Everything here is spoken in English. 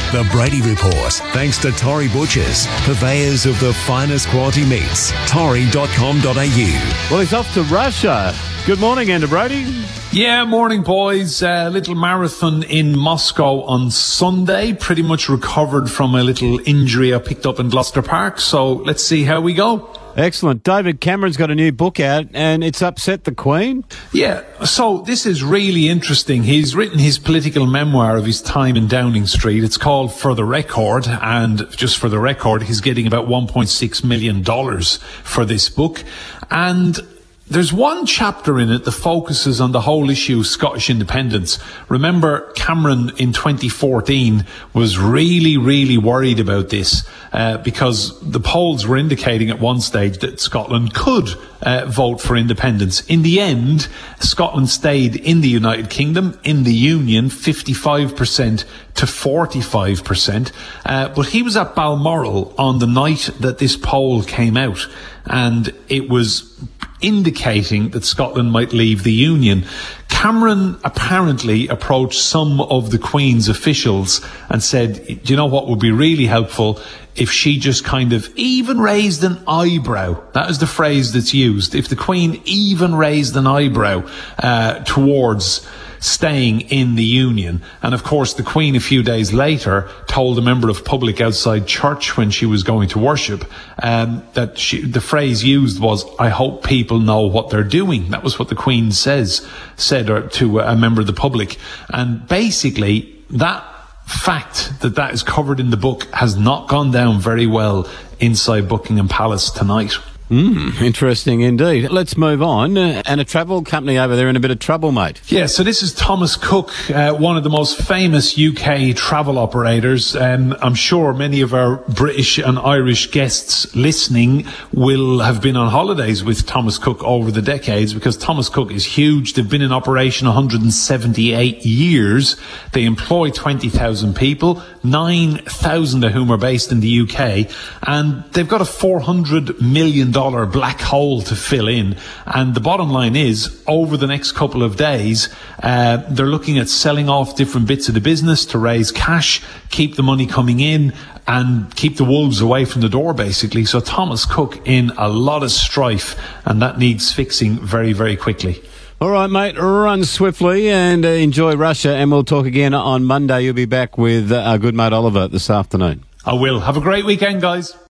The Brady Report, thanks to Torrey Butchers, purveyors of the finest quality meats. Torrey.com.au. Well, he's off to Russia. Good morning, Andrew Brady. Yeah, morning, boys. Little marathon in Moscow on Sunday. Pretty much recovered from a little injury I picked up in Gloucester Park. So let's see how we go. Excellent. David Cameron's got a new book out and it's upset the Queen. Yeah, so this is really interesting. He's written his political memoir of his time in Downing Street. It's called For the Record, and just for the record, he's getting about $1.6 million for this book. And there's one chapter in it that focuses on the whole issue of Scottish independence. Remember, Cameron in 2014 was really worried about this because the polls were indicating at one stage that Scotland could vote for independence. In the end, Scotland stayed in the United Kingdom, in the Union, 55% to 45%. But he was at Balmoral on the night that this poll came out, and it was indicating that Scotland might leave the Union. Cameron apparently approached some of the Queen's officials and said, do you know what would be really helpful if she just kind of even raised an eyebrow? That is the phrase that's used. If the Queen even raised an eyebrow towards staying in the Union. And of course, the Queen a few days later told a member of public outside church when she was going to worship that the phrase used was, I hope people know what they're doing. That was what the Queen said to a member of the public. And basically, that fact that is covered in the book has not gone down very well inside Buckingham Palace tonight. Interesting indeed. Let's move on. And a travel company over there in a bit of trouble, mate. Yeah, so this is Thomas Cook, one of the most famous UK travel operators. I'm sure many of our British and Irish guests listening will have been on holidays with Thomas Cook over the decades, because Thomas Cook is huge. They've been in operation 178 years. They employ 20,000 people, 9,000 of whom are based in the UK, and they've got a $400 million black hole to fill in. And the bottom line is, over the next couple of days, they're looking at selling off different bits of the business to raise cash, keep the money coming in, and keep the wolves away from the door, basically. So Thomas Cook in a lot of strife, and that needs fixing very quickly. All right, mate, run swiftly and enjoy Russia, and we'll talk again on Monday. You'll be back with our good mate Oliver this afternoon. I will. Have a great weekend, guys.